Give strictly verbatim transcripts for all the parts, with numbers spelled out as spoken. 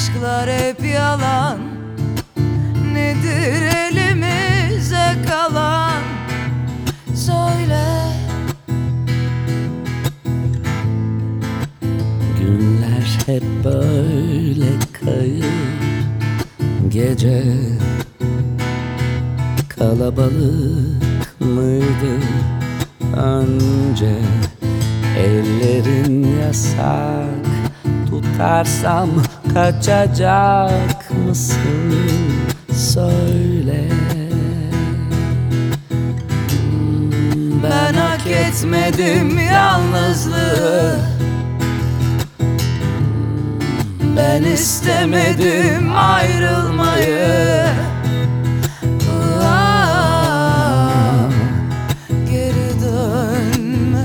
Aşklar hep yalan, nedir elimize kalan? Söyle. Günler hep böyle kayıp, gece kalabalık mıydı önce? Ellerin yasak, tutarsam kaçacak mısın? Söyle. Ben hak etmedim yalnızlığı, ben istemedim ayrılmayı. Ah, geri dönme,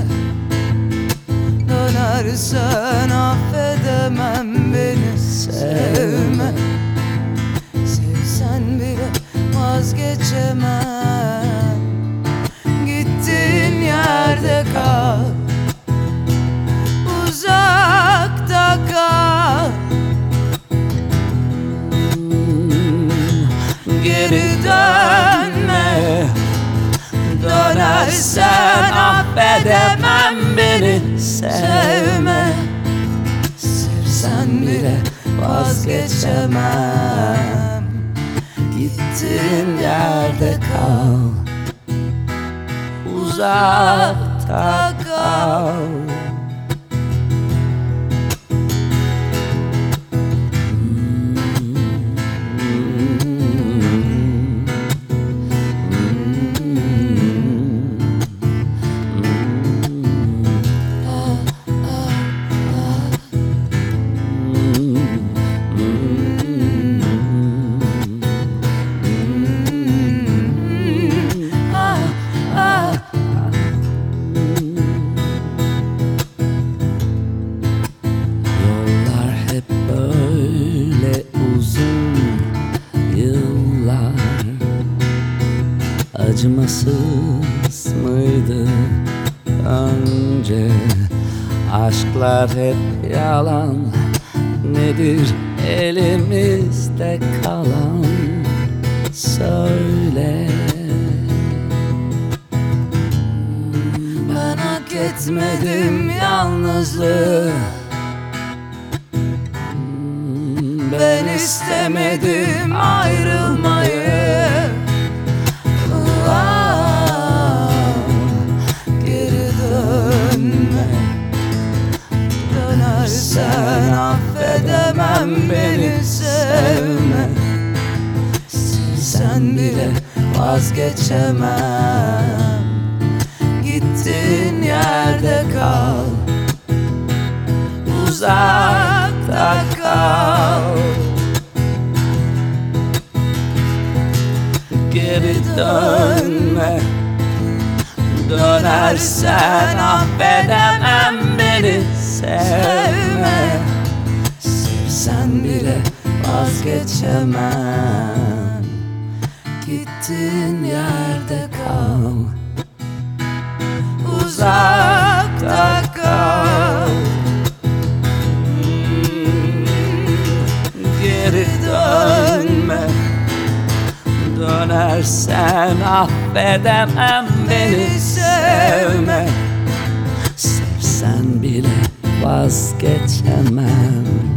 dönersen affedemem beni. Sevme, sevsen bile vazgeçemem. Gittiğin yerde kal, uzakta kal. Geri dönme, dönersen affedemem beni. Sevme, sevsen bile vazgeçemem. Gittiğin yerde kal, uzakta kal. Acımasız mıydı önce? Aşklar hep yalan, nedir elimizde kalan? Söyle. Ben hak etmedim yalnızlığı, ben istemedim ayrılmayı. Geri dönme, dönersen affedemem beni. Sevme, sevsen bile vazgeçemem. Gittiğin yerde kal, uzakta kal. Geri dönme, dönersen affedemem beni. Sevme, sevsen bile vazgeçemem. Gittiğin yerde kal, uzakta kal. geri dönme, dönersen affedemem beni. Sevme, sevsen bile vazgeçemem.